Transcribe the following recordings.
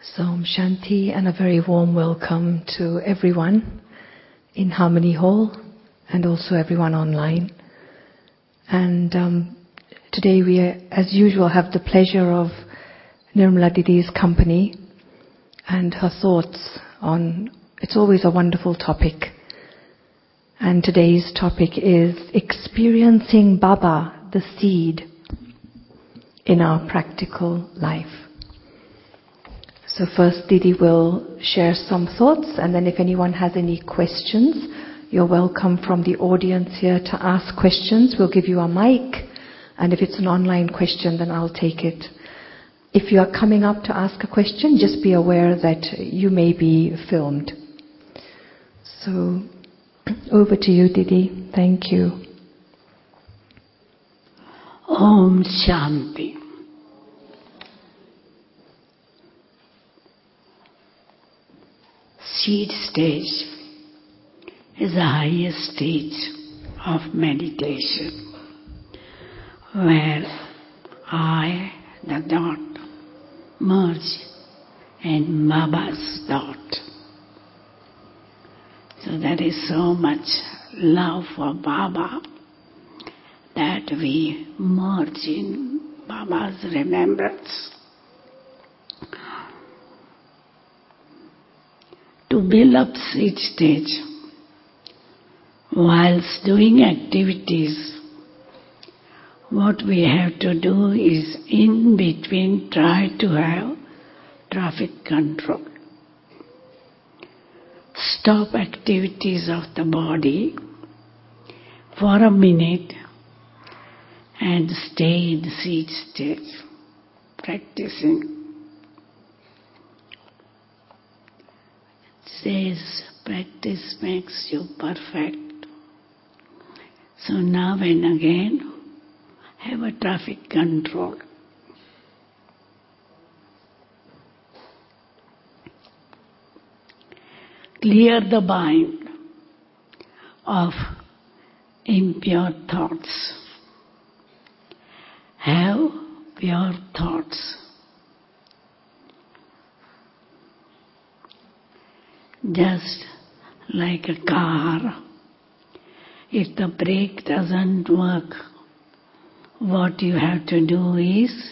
So Om Shanti and a very warm welcome to everyone in Harmony Hall and also everyone online. And today we, as usual, have the pleasure of Nirmala Didi's company and her thoughts on, it's always a wonderful topic. And today's topic is experiencing Baba, the seed, in our practical life. So first Didi will share some thoughts, and then if anyone has any questions, you're welcome from the audience here to ask questions. We'll give you a mic, and if it's an online question, then I'll take it. If you are coming up to ask a question, just be aware that you may be filmed. So over to you, Didi. Thank you. Om Shanti. Seed stage is the highest stage of meditation, where I, the dot, merge in Baba's dot. So there is so much love for Baba that we merge in Baba's remembrance. To build up each stage, whilst doing activities, what we have to do is in between try to have traffic control. Stop activities of the body for a minute and stay in each stage, practicing. Says practice makes you perfect. So now and again, have a traffic control. Clear the mind of impure thoughts. Have pure thoughts. Just like a car, if the brake doesn't work, what you have to do is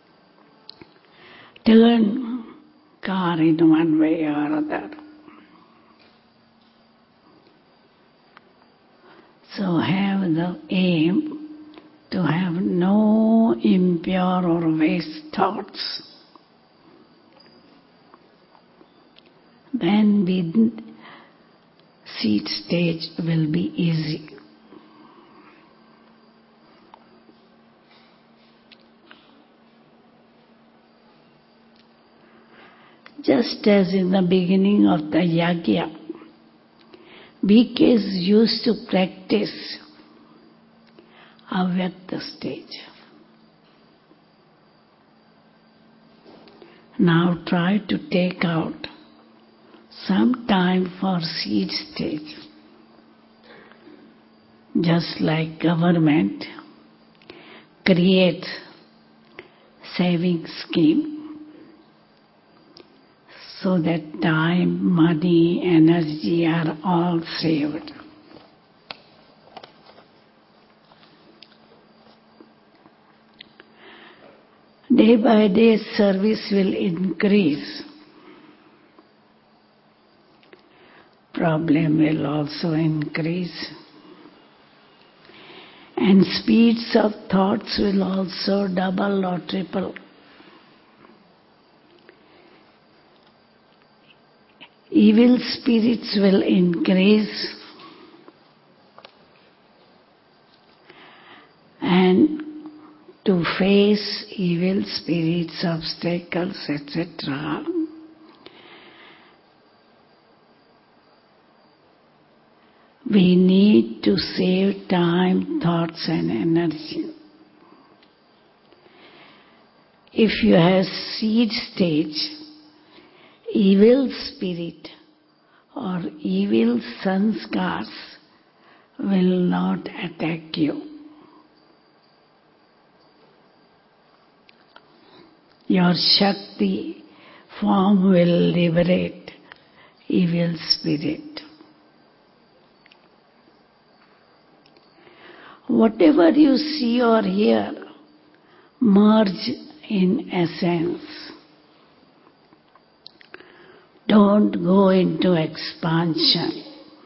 turn car in one way or other. So have the aim to have no impure or waste thoughts. Then the seed stage will be easy. Just as in the beginning of the yagya, BKs used to practice avyakta stage. Now try to take out some time for seed stage. Just like government creates saving scheme so that time, money, energy are all saved. Day by day service will increase. Problem will also increase. And speeds of thoughts will also double or triple. Evil spirits will increase. And to face evil spirits, obstacles, etc., we need to save time, thoughts and energy. If you have seed stage, evil spirit or evil sanskars will not attack you. Your Shakti Form will liberate evil spirit. Whatever you see or hear, merge in essence. Don't go into expansion.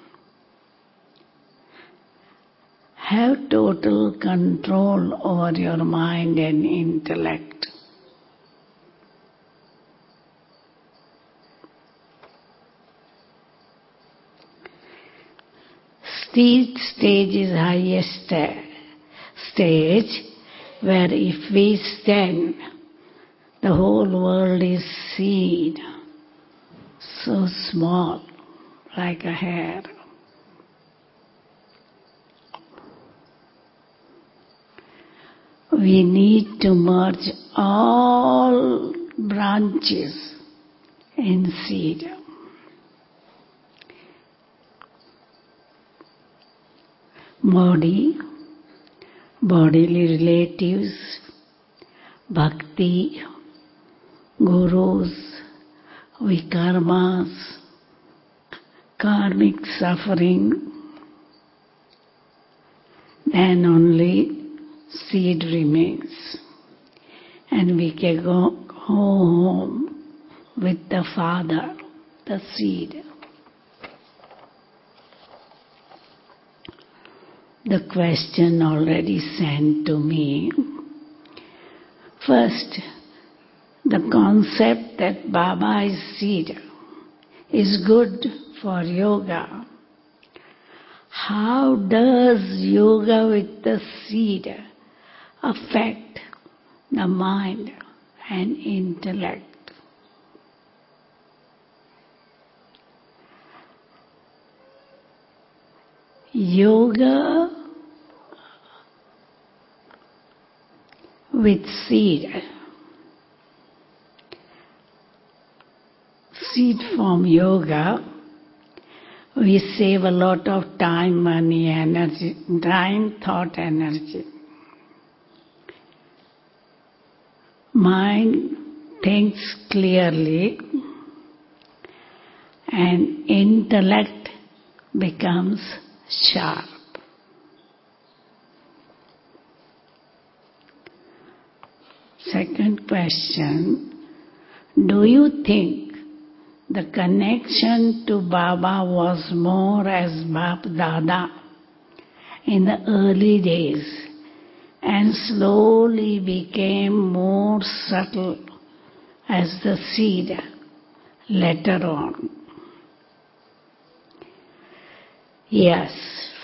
Have total control over your mind and intellect. Seed stage is highest stage, where if we stand, the whole world is seed, so small, like a hair. We need to merge all branches in seed. Body, bodily relatives, bhakti, gurus, vikarmas, karmic suffering, then only seed remains. And we can go home with the Father, the seed. The question already sent to me. First, the concept that Baba is seed is good for yoga. How does yoga with the seed affect the mind and intellect? Yoga with seed form yoga, we save a lot of time, money, energy, time, thought, energy. Mind thinks clearly and intellect becomes sharp. Second question, do you think the connection to Baba was more as Bap Dada in the early days and slowly became more subtle as the seed later on? Yes.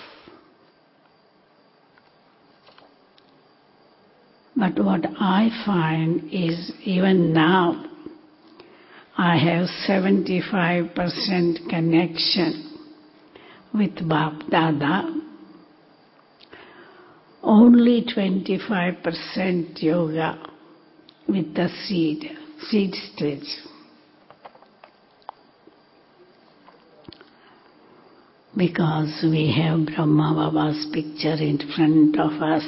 But what I find is even now I have 75% connection with Bap Dada, only 25% yoga with the seed stage. Because we have Brahma Baba's picture in front of us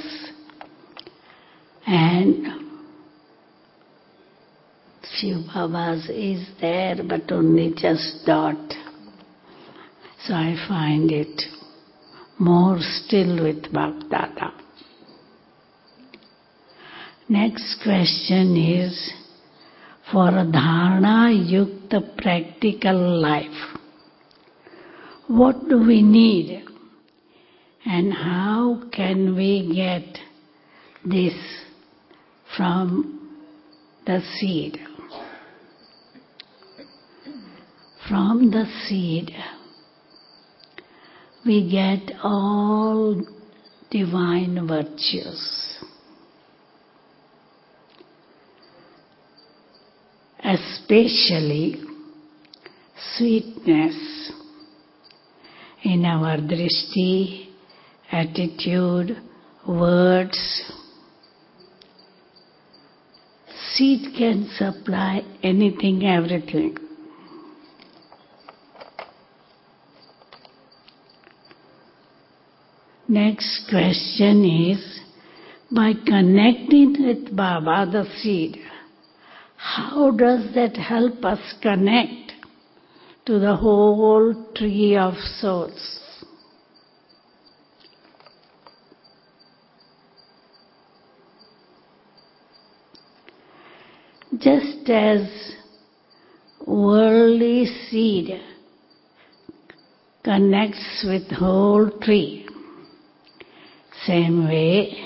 and Shiv Baba's is there but only just dot. So I find it more still with Bap Dada. Next question is, for a dharana yukta practical life, what do we need and how can we get this from the seed? From the seed, we get all divine virtues, especially sweetness in our drishti, attitude, words. Seed can supply anything, everything. Next question is, by connecting with Baba, the seed, how does that help us connect to the whole tree of souls? Just as worldly seed connects with whole tree, same way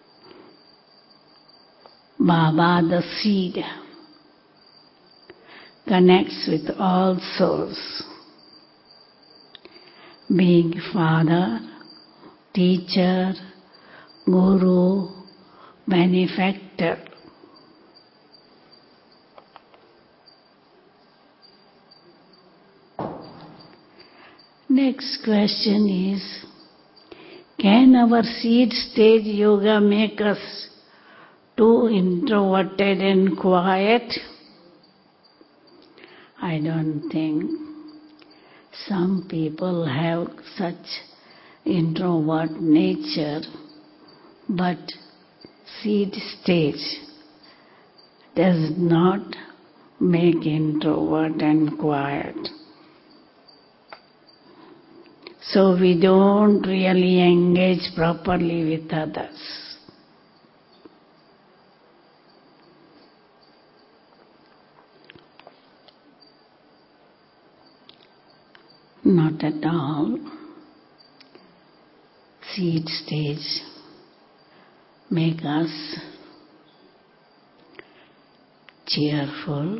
Baba the seed connects with all souls, being father, teacher, guru, benefactor. Next question is, can our seed stage yoga make us too introverted and quiet? I don't think. Some people have such introvert nature, but seed stage does not make introvert and quiet. So we don't really engage properly with others. Not at all. Seed stage make us cheerful,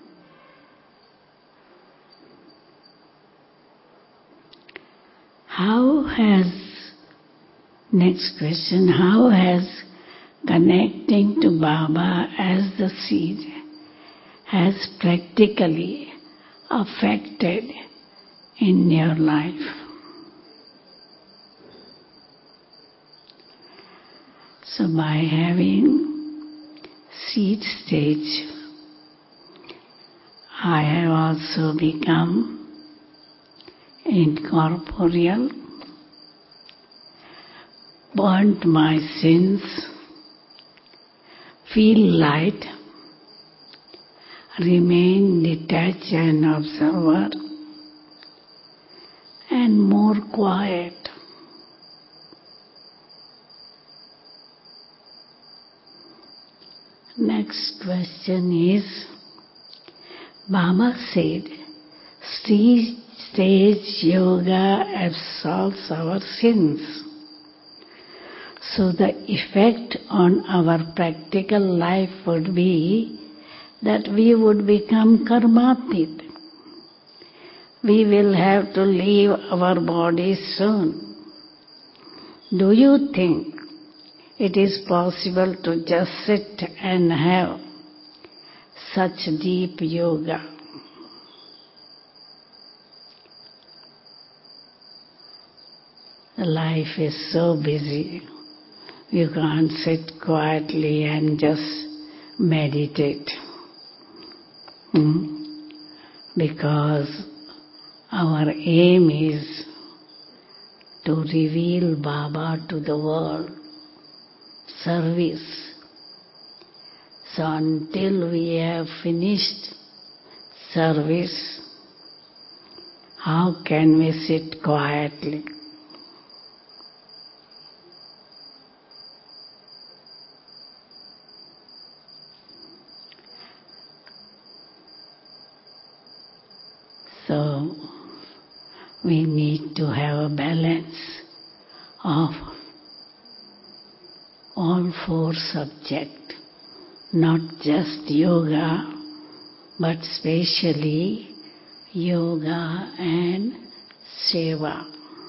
next question, how has connecting to Baba as the seed has practically affected in your life? So by having seed stage, I have also become incorporeal, burnt my sins, feel light, remain detached and observer, and more quiet. Next question is, Baba said, stage yoga absolves our sins. So the effect on our practical life would be that we would become karmatit. We will have to leave our bodies soon. Do you think it is possible to just sit and have such deep yoga? Life is so busy. You can't sit quietly and just meditate. Because our aim is to reveal Baba to the world, service. So until we have finished service, how can we sit quietly? So we need to have a balance of all four subjects, not just yoga, but specially yoga and seva.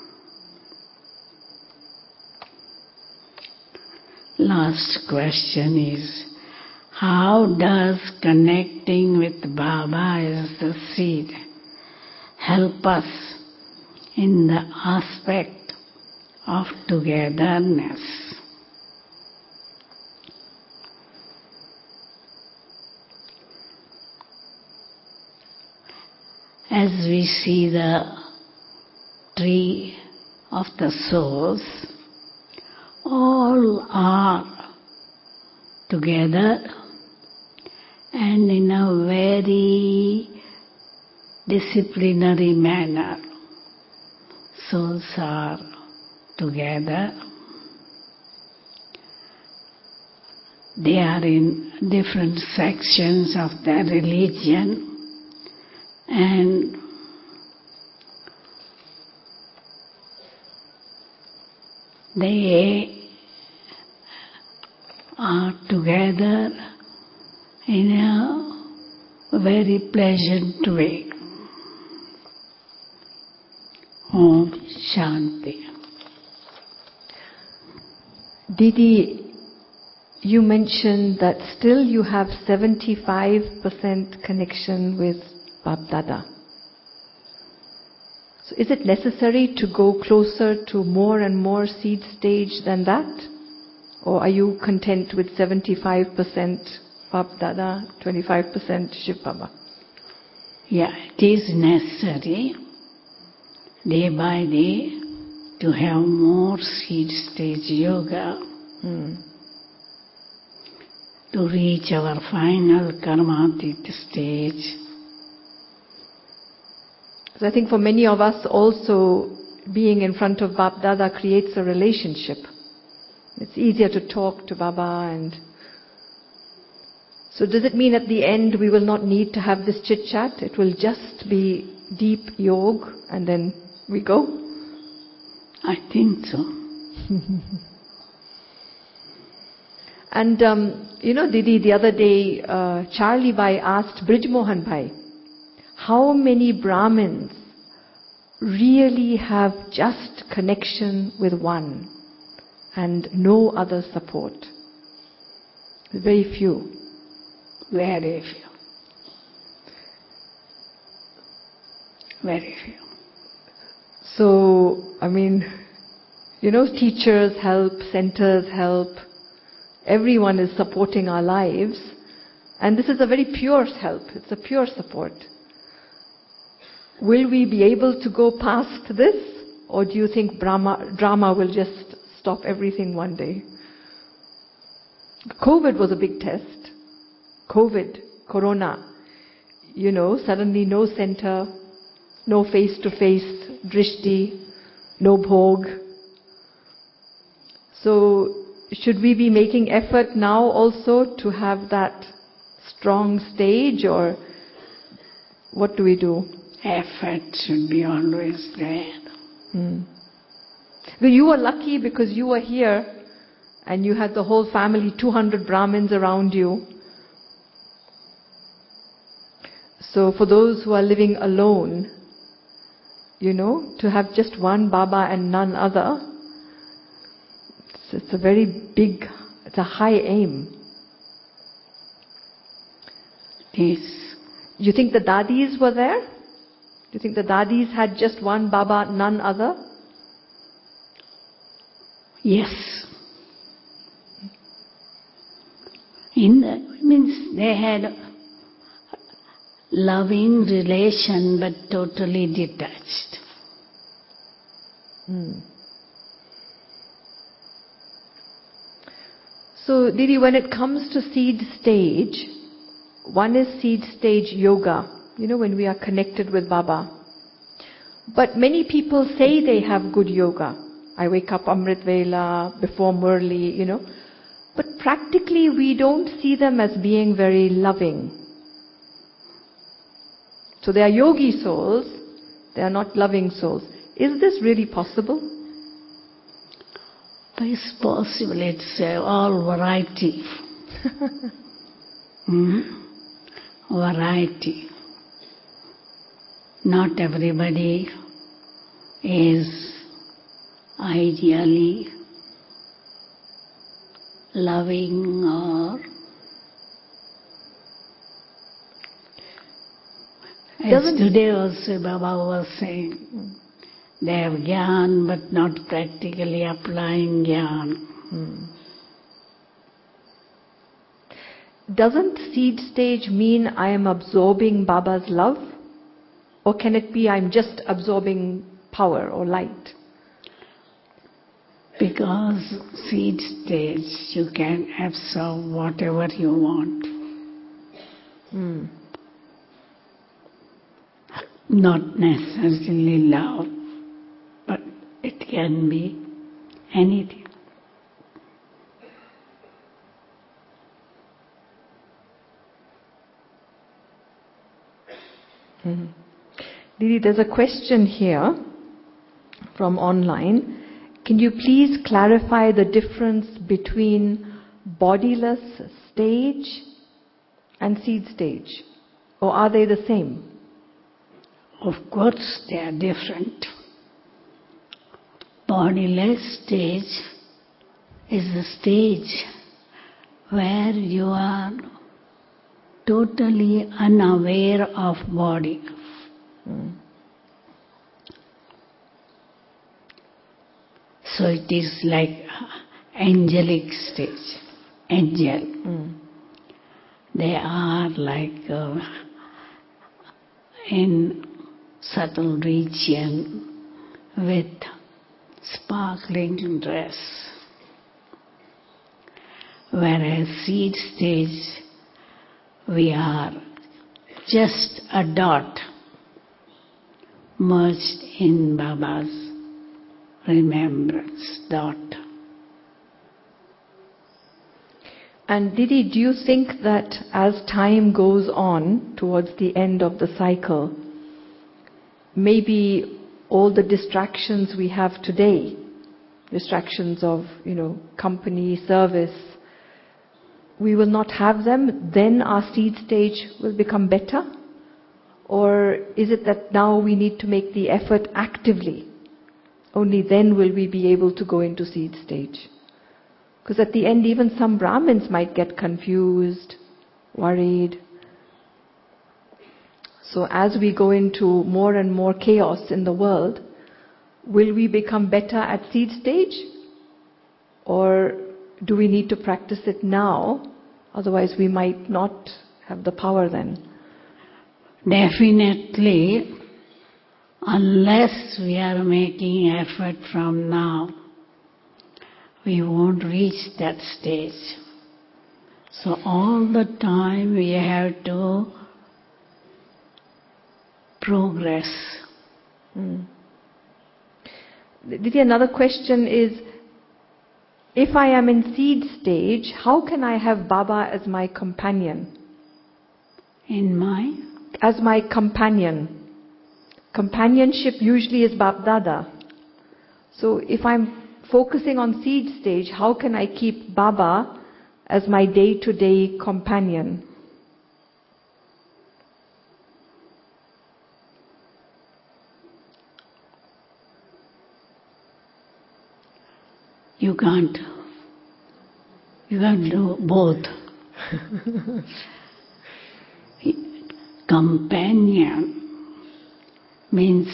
Last question is, how does connecting with Baba as the seed help us in the aspect of togetherness? As we see the tree of the souls, all are together and in a very disciplinary manner. Souls are together. They are in different sections of their religion, and they are together in a very pleasant way. Om Shanti. Didi, you mentioned that still you have 75% connection with Bap Dada. So is it necessary to go closer to more and more seed stage than that? Or are you content with 75% Bap Dada, 25% Shiv Baba? Yeah, it is necessary day by day to have more seed stage yoga to reach our final karmatit stage. So I think for many of us also, being in front of Bap Dada creates a relationship. It's easier to talk to Baba, and so does it mean at the end we will not need to have this chit chat? It will just be deep yoga and then we go? I think so. And Didi, the other day, Charlie Bhai asked Brij Mohan Bhai, how many Brahmins really have just connection with one and no other support? Very few. Very few. Very few. So, teachers help, centers help, everyone is supporting our lives, and this is a very pure help, it's a pure support. Will we be able to go past this, or do you think drama will just stop everything one day? COVID was a big test. COVID, Corona, suddenly no center, no face-to-face drishti, no bhog. So should we be making effort now also to have that strong stage, or what do we do? Effort should be always there. Well, you were lucky because you were here and you had the whole family, 200 Brahmins around you. So for those who are living alone, to have just one Baba and none other, it's a very big, it's a high aim. Yes. You think the Dadis were there? Do you think the Dadis had just one Baba, none other? Yes. Means they had loving relation but totally detached. So, Didi, when it comes to seed stage, one is seed stage yoga, when we are connected with Baba. But many people say they have good yoga. I wake up Amrit Vela, before Murli, But practically we don't see them as being very loving. So they are yogi souls, they are not loving souls. Is this really possible? It's possible, it's all variety. Variety. Not everybody is ideally loving or as today also Baba was saying, they have Gyan but not practically applying Gyan. Doesn't seed stage mean I am absorbing Baba's love? Or can it be I'm just absorbing power or light? Because seed stage you can absorb whatever you want. Not necessarily love, but it can be anything. Didi, there's a question here from online. Can you please clarify the difference between bodiless stage and seed stage? Or are they the same? Of course, they are different. Bodiless stage is the stage where you are totally unaware of body. So it is like angelic stage. Angel. They are like in subtle region with sparkling dress. Whereas seed stage, we are just a dot merged in Baba's remembrance dot. And Didi, do you think that as time goes on towards the end of the cycle, maybe all the distractions we have today, distractions of, company, service, we will not have them, then our seed stage will become better? Or is it that now we need to make the effort actively? Only then will we be able to go into seed stage. Because at the end, even some Brahmins might get confused, worried. So as we go into more and more chaos in the world, will we become better at seed stage? Or do we need to practice it now? Otherwise we might not have the power then. Definitely, unless we are making effort from now, we won't reach that stage. So all the time we have to progress. Didi, another question is, if I am in seed stage, how can I have Baba as my companion? As my companion. Companionship usually is Bap Dada. So if I'm focusing on seed stage, how can I keep Baba as my day-to-day companion? You can't do both. Companion means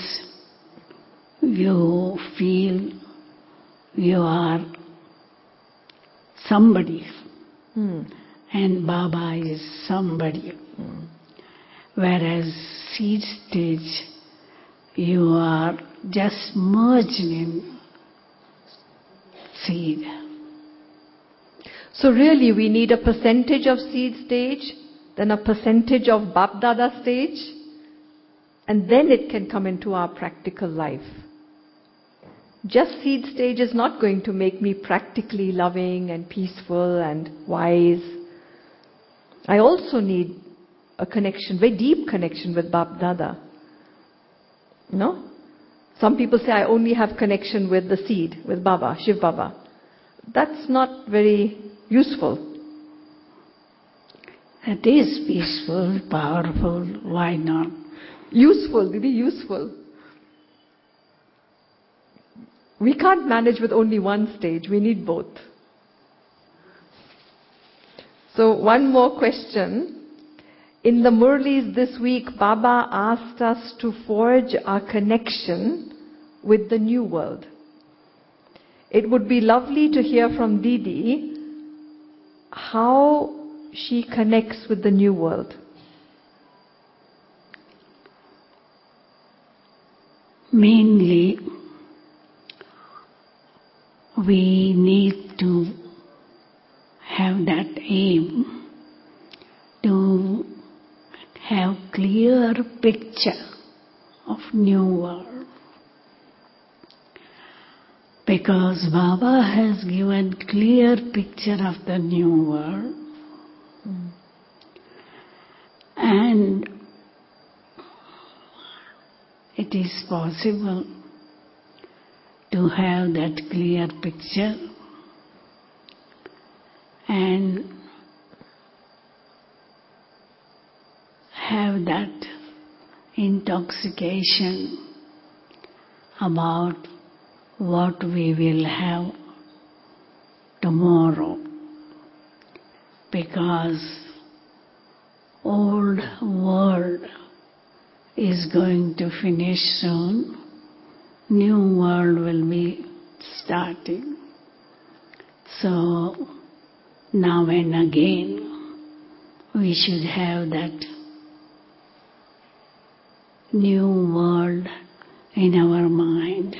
you feel you are somebody, and Baba is somebody. Whereas seed stage, you are just merged in seed. So really we need a percentage of seed stage, then a percentage of Bap Dada stage, and then it can come into our practical life. Just seed stage is not going to make me practically loving and peaceful and wise. I also need a connection, very deep connection with Bap Dada. No? Some people say I only have connection with the seed, with Baba, Shiv Baba. That's not very useful. It is peaceful, powerful, why not? Useful, really useful. We can't manage with only one stage, we need both. So one more question. In the Murlis this week, Baba asked us to forge our connection with the new world. It would be lovely to hear from Didi how she connects with the new world. Mainly, we need to have that aim to have clear picture of new world. Because Baba has given clear picture of the new world. And it is possible to have that clear picture and have that intoxication about what we will have tomorrow, because old world is going to finish soon, new world will be starting. So now and again we should have that new world in our mind.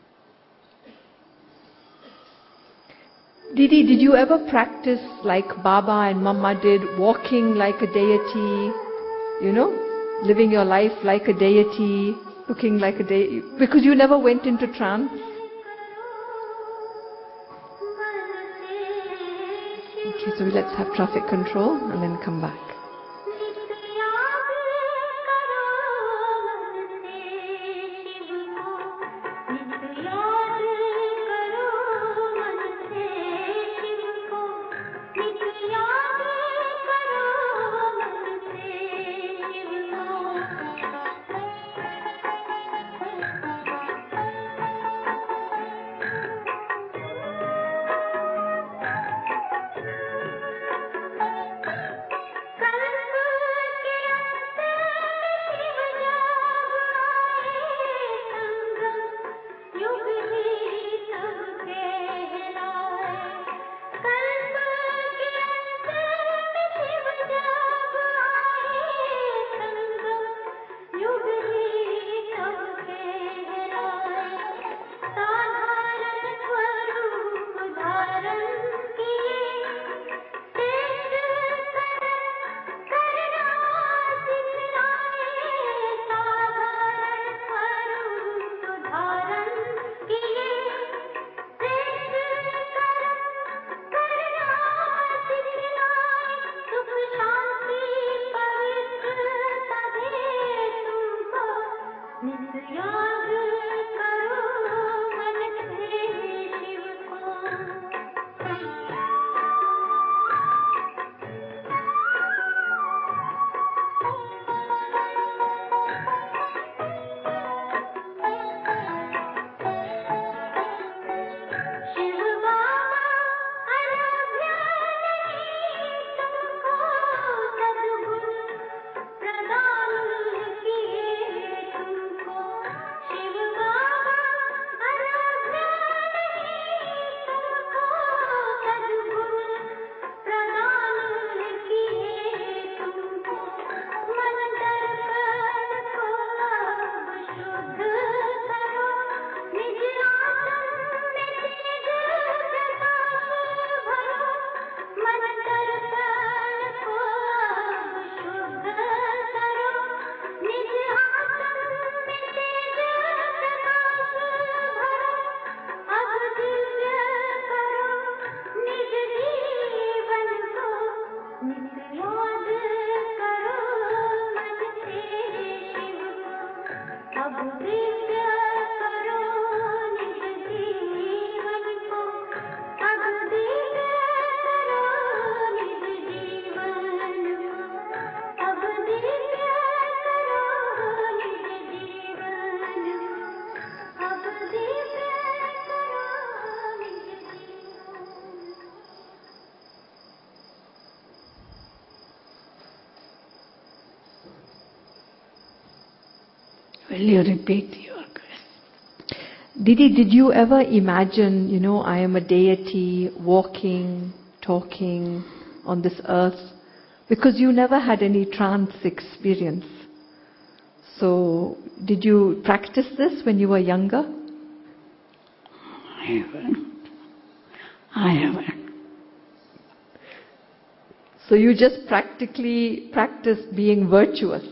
Didi, did you ever practice like Baba and Mama did, walking like a deity, living your life like a deity, looking like a deity, because you never went into trance? Okay, so let's have traffic control and then come back. Will you repeat your question? Didi, did you ever imagine, I am a deity walking, talking on this earth? Because you never had any trance experience. So, did you practice this when you were younger? I haven't. So you just practically practice being virtuous.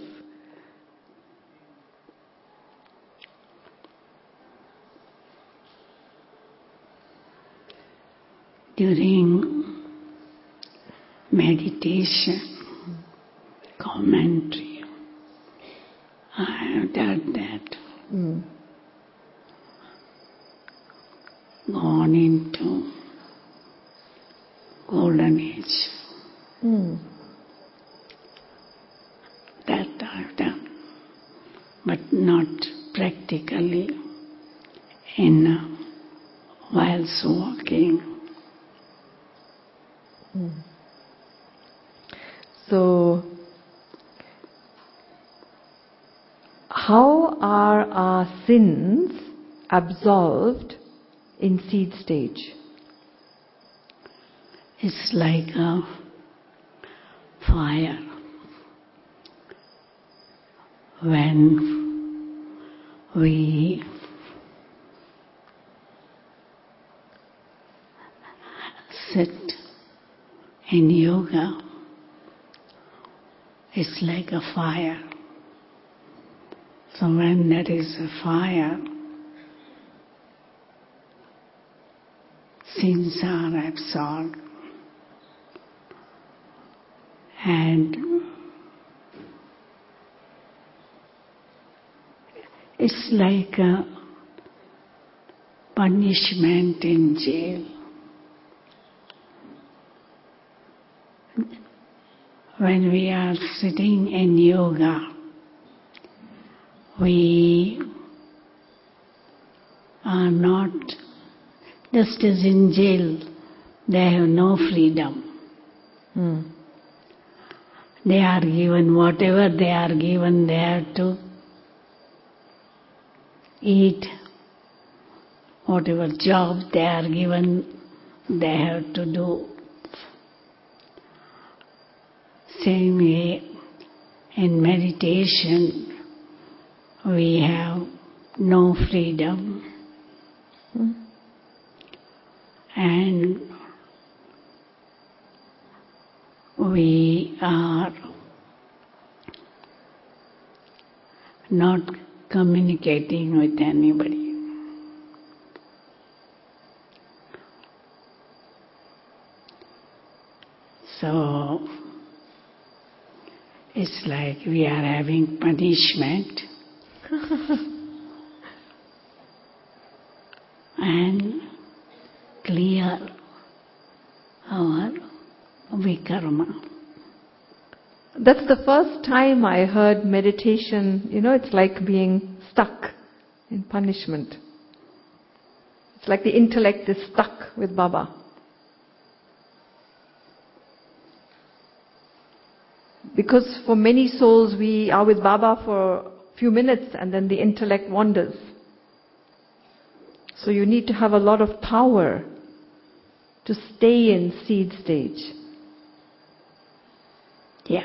During meditation, commentary, I have done that. Gone into golden age. That I've done, but not practically whilst walking. So, how are our sins absolved in seed stage? It's like a fire. When we sit in yoga, it's like a fire. So when there is a fire, sins are absorbed. And it's like a punishment in jail. When we are sitting in yoga, we are not, just as in jail, they have no freedom. They are given whatever they are given, they have to eat. Whatever job they are given, they have to do. Same way, in meditation, we have no freedom. And we are not communicating with anybody. So, it's like we are having punishment and clear our vikarma. That's the first time I heard meditation, it's like being stuck in punishment. It's like the intellect is stuck with Baba. Because for many souls we are with Baba for a few minutes and then the intellect wanders. So you need to have a lot of power to stay in seed stage. Yeah.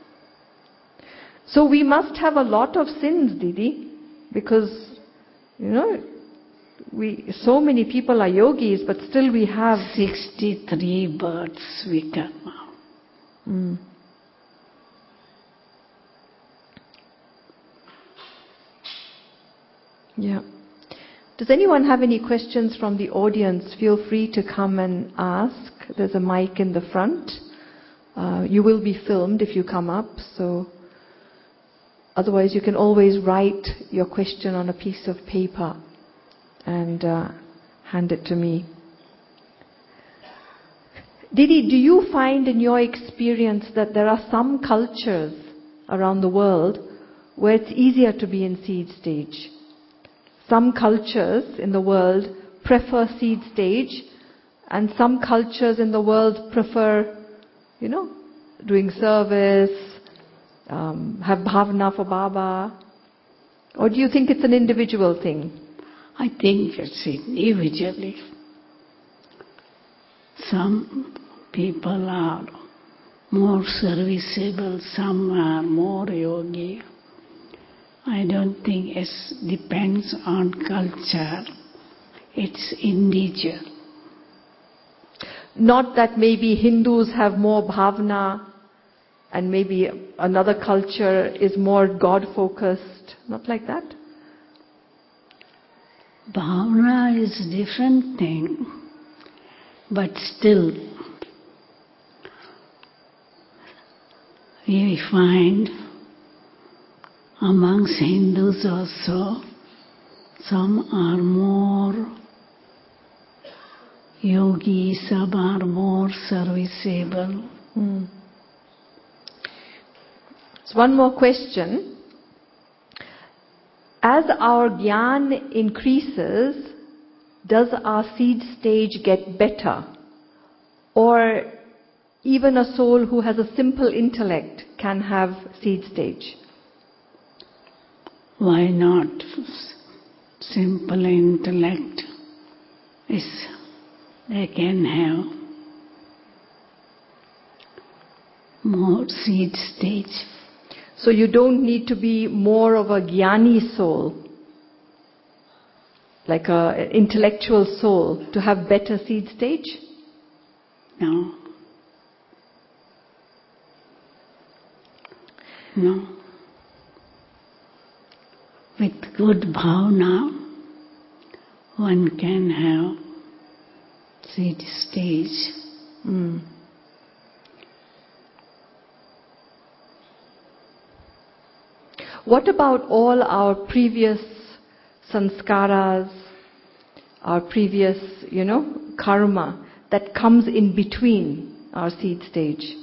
So we must have a lot of sins, Didi, because, so many people are yogis, but still we have 63 births vikarma. Yeah. Does anyone have any questions from the audience? Feel free to come and ask. There's a mic in the front. You will be filmed if you come up, so otherwise you can always write your question on a piece of paper and hand it to me. Didi, do you find in your experience that there are some cultures around the world where it's easier to be in seed stage? Some cultures in the world prefer seed stage, and some cultures in the world prefer, doing service, have bhavana for Baba. Or do you think it's an individual thing? I think it's individually. Some people are more serviceable, some are more yogi. I don't think it depends on culture. It's individual. Not that maybe Hindus have more bhavna and maybe another culture is more God-focused. Not like that. Bhavana is a different thing, but still we find amongst Hindus also some are more yogi, some are more serviceable. So one more question. As our jnana increases, does our seed stage get better? Or even a soul who has a simple intellect can have seed stage? Why not? Simple intellect they can have more seed stage. So you don't need to be more of a jnani soul, like an intellectual soul, to have better seed stage? No. No. With good bhavana, one can have seed stage. What about all our previous sanskaras, our previous, karma that comes in between our seed stage?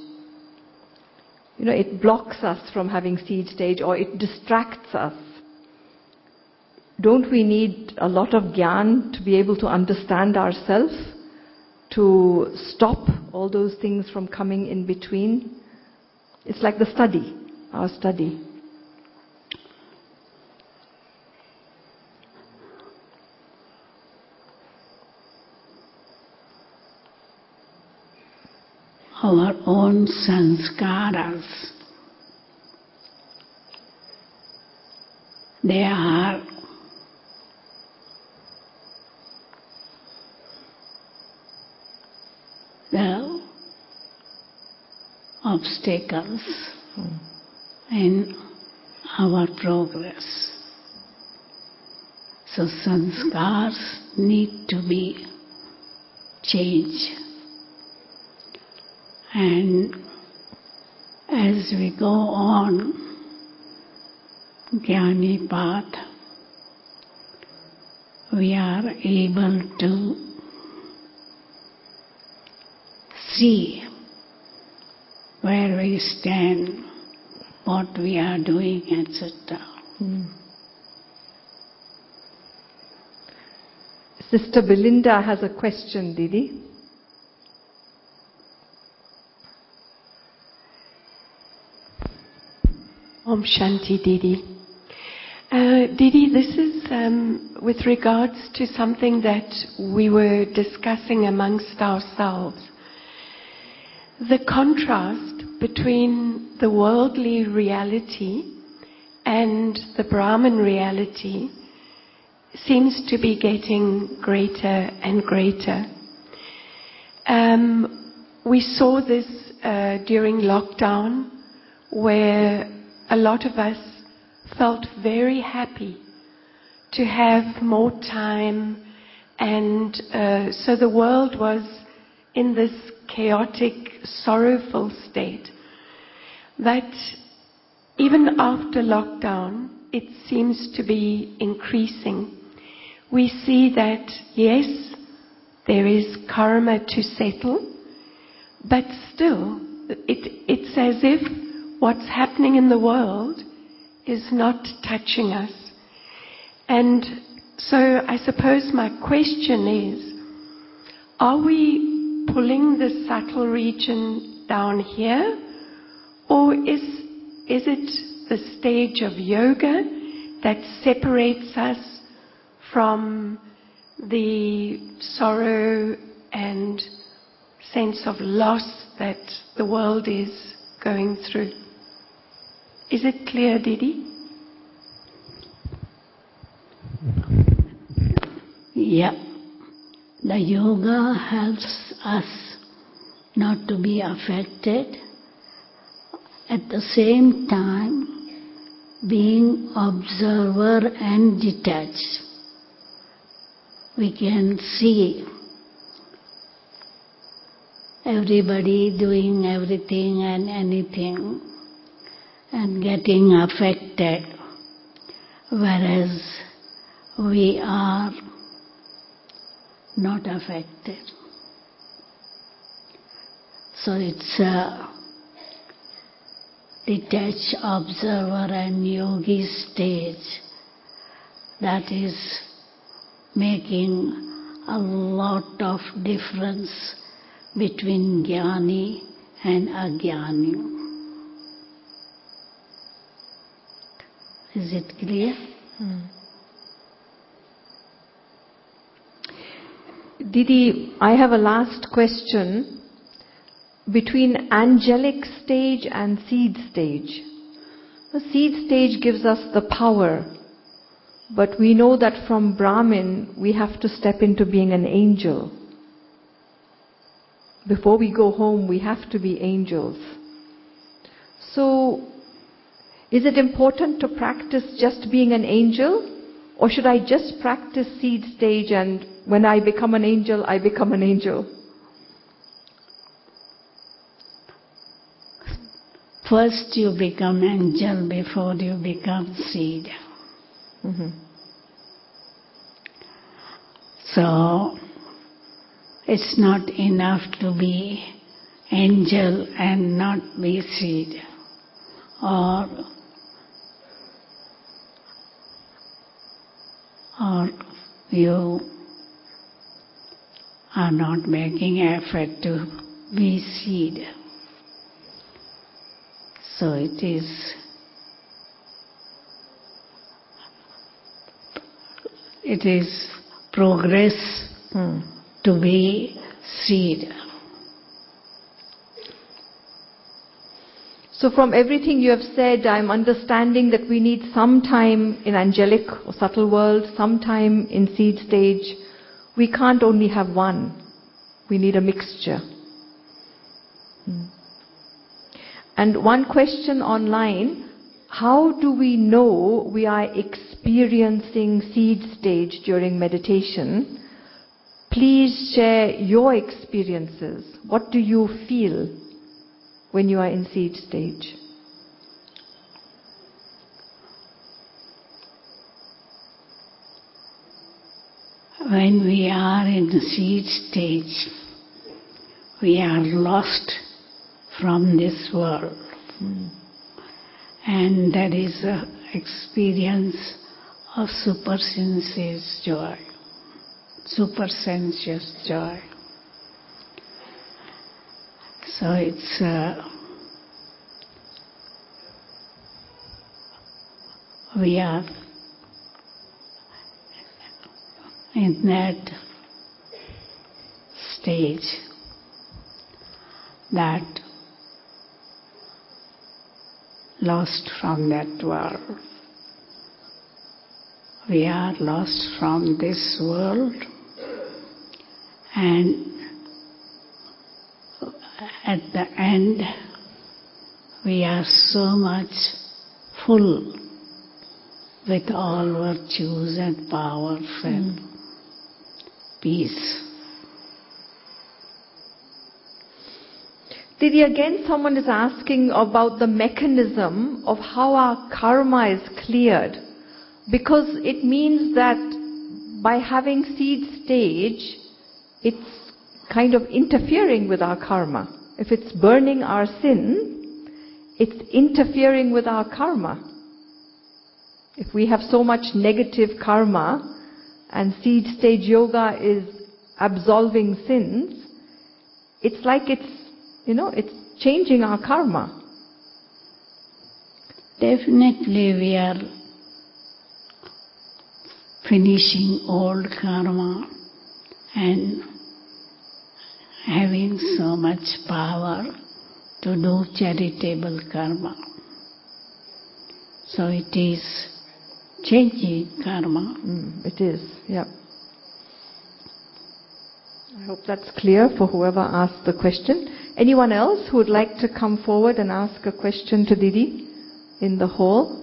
It blocks us from having seed stage, or it distracts us. Don't we need a lot of jnana to be able to understand ourselves, to stop all those things from coming in between? It's like the study, our study. Our own sanskaras, they are the obstacles in our progress. So sanskars need to be changed. And as we go on Jnani path, we are able to see where we stand, what we are doing, etc. Sister Belinda has a question, Didi. Om Shanti, Didi. Didi, this is with regards to something that we were discussing amongst ourselves. The contrast between the worldly reality and the Brahman reality seems to be getting greater and greater. We saw this during lockdown, where a lot of us felt very happy to have more time, and so the world was in this chaotic, sorrowful state. But even after lockdown, it seems to be increasing. We see that, yes, there is karma to settle, but still, it's as if what's happening in the world is not touching us. And so I suppose my question is, are we pulling the subtle region down here, or is it the stage of yoga that separates us from the sorrow and sense of loss that the world is going through? Is it clear, Didi? Yeah. The yoga helps us not to be affected, at the same time being observer and detached. We can see everybody doing everything and anything and getting affected, whereas we are not affected. So it's a detached observer and yogi stage that is making a lot of difference between jnani and ajnani. Is it clear? Didi, I have a last question. Between angelic stage and seed stage. The seed stage gives us the power, but we know that from Brahmin we have to step into being an angel. Before we go home we have to be angels. So, is it important to practice just being an angel? Or should I just practice seed stage and when I become an angel, I become an angel? First you become angel before you become seed. So, it's not enough to be angel and not be seed. Or you are not making effort to be seed. So it is progress to be seed. So from everything you have said, I'm understanding that we need some time in angelic or subtle world, some time in seed stage. We can't only have one. We need a mixture. And one question online, how do we know we are experiencing seed stage during meditation? Please share your experiences. What do you feel when you are in seed stage? When we are in the seed stage, we are lost from this world. And that is an experience of supersensuous joy. So it's we are in that stage that lost from that world. We are lost from this world, and at the end we are so much full with all virtues and powers and peace. Didi, again someone is asking about the mechanism of how our karma is cleared. Because it means that by having seed stage, it's kind of interfering with our karma. If it's burning our sin, it's interfering with our karma. If we have so much negative karma and seed stage yoga is absolving sins, it's like it's changing our karma. Definitely we are finishing old karma and having so much power to do charitable karma. So it is changing karma. It is, yeah. I hope that's clear for whoever asked the question. Anyone else who would like to come forward and ask a question to Didi in the hall?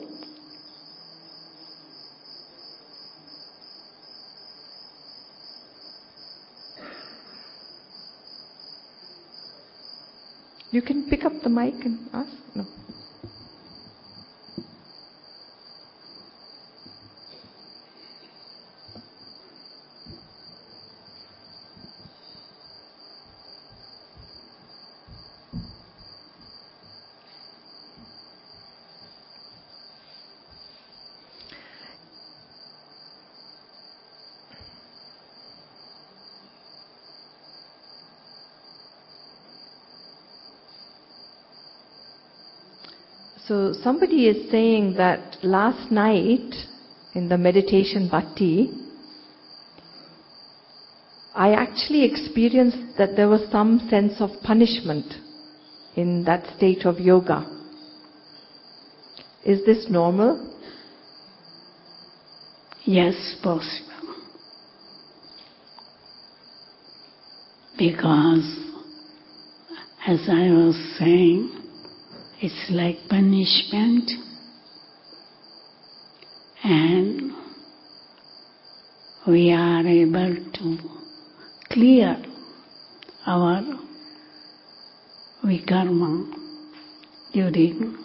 You can pick up the mic and ask. No. So somebody is saying that last night in the meditation bhakti, I actually experienced that there was some sense of punishment in that state of yoga. Is this normal? Yes, possible. Because, as I was saying, it's like punishment, and we are able to clear our vikarma during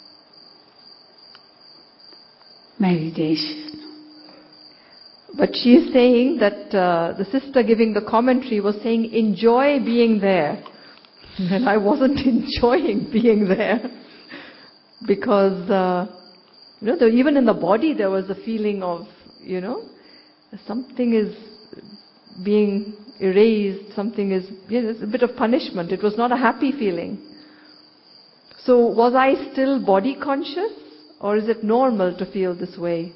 meditation. But she is saying that the sister giving the commentary was saying, enjoy being there. And I wasn't enjoying being there because, even in the body there was a feeling of, something is being erased, something is, it's a bit of punishment. It was not a happy feeling. So was I still body conscious, or is it normal to feel this way?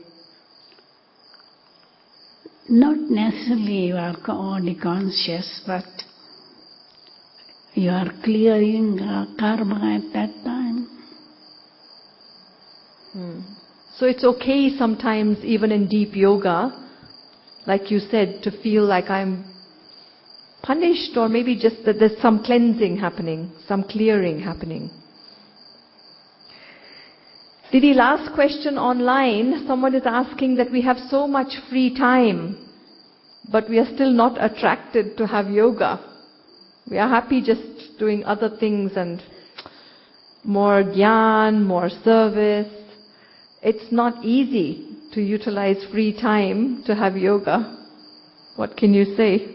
Not necessarily you are body conscious, but you are clearing karma at that time. So it's okay sometimes, even in deep yoga, like you said, to feel like I'm punished, or maybe just that there's some cleansing happening, some clearing happening. Didi, last question online. Someone is asking that we have so much free time, but we are still not attracted to have yoga. We are happy just doing other things and more gyan, more service. It's not easy to utilize free time to have yoga. What can you say?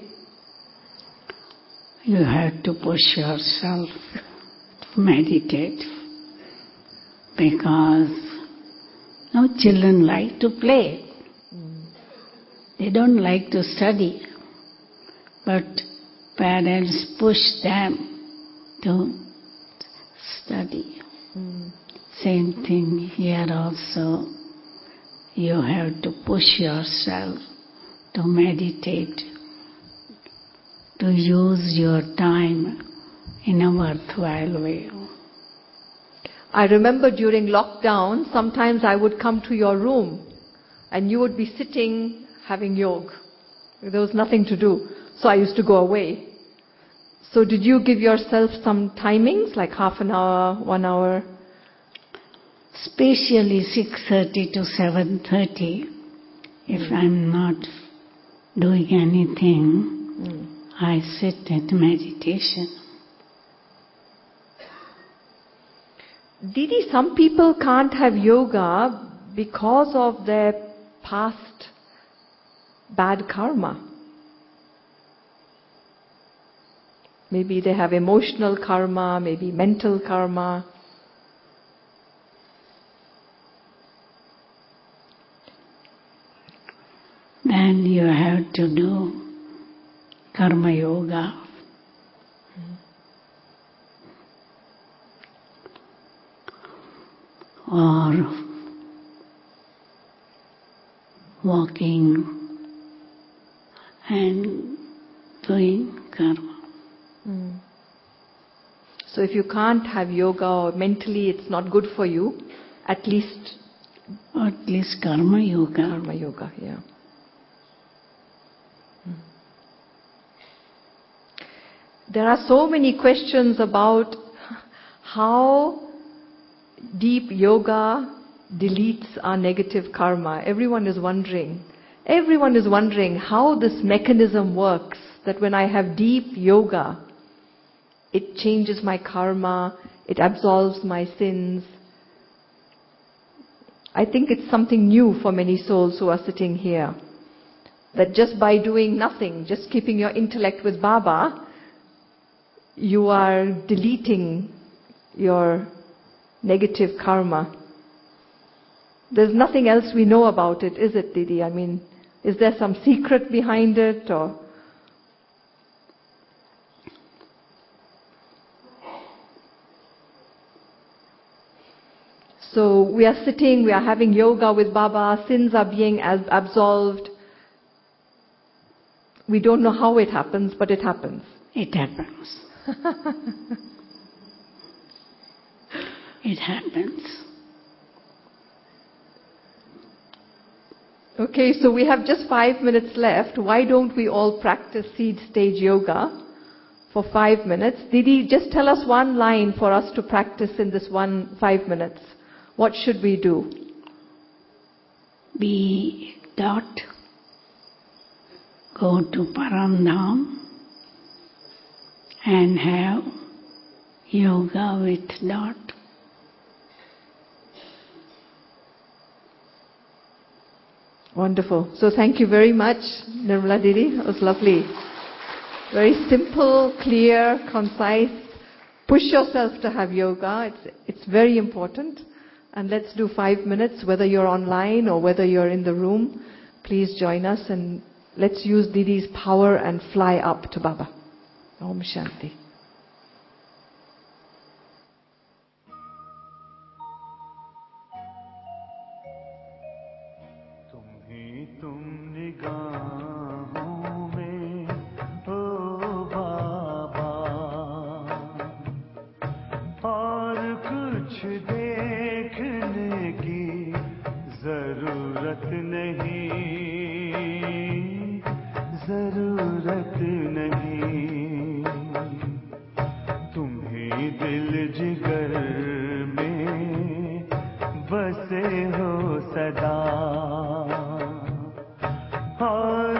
You have to push yourself to meditate, because now children like to play. They don't like to study, but parents push them to study. Same thing here also. You have to push yourself to meditate, to use your time in a worthwhile way. I remember during lockdown, sometimes I would come to your room and you would be sitting having yoga. There was nothing to do, so I used to go away. So did you give yourself some timings, like half an hour, 1 hour? Especially 6:30 to 7:30. If I'm not doing anything, I sit at meditation. Didi, some people can't have yoga because of their past bad karma. Maybe they have emotional karma, maybe mental karma. Then you have to do karma yoga. Or walking and doing karma. So if you can't have yoga, or mentally it's not good for you, at least karma yoga. Karma yoga, yeah. there are so many questions about how deep yoga deletes our negative karma. Everyone is wondering how this mechanism works, that when I have deep yoga, it changes my karma, it absolves my sins. I think it's something new for many souls who are sitting here. That just by doing nothing, just keeping your intellect with Baba, you are deleting your negative karma. There's nothing else we know about it, is it, Didi? I mean, is there some secret behind it, or? So we are sitting, we are having yoga with Baba, sins are being absolved. We don't know how it happens, but it happens. It happens. It happens. Okay, so we have just 5 minutes left. Why don't we all practice seed stage yoga for 5 minutes? Didi, just tell us one line for us to practice in this 5 minutes. What should we do? Be dot. Go to Paramdham and have yoga with dot. Wonderful. So thank you very much, Nirmala Didi. It was lovely. Very simple, clear, concise. Push yourself to have yoga. It's very important. And let's do 5 minutes, whether you're online or whether you're in the room. Please join us and let's use Didi's power and fly up to Baba. Om Shanti.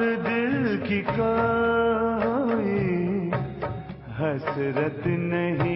हसरत नहीं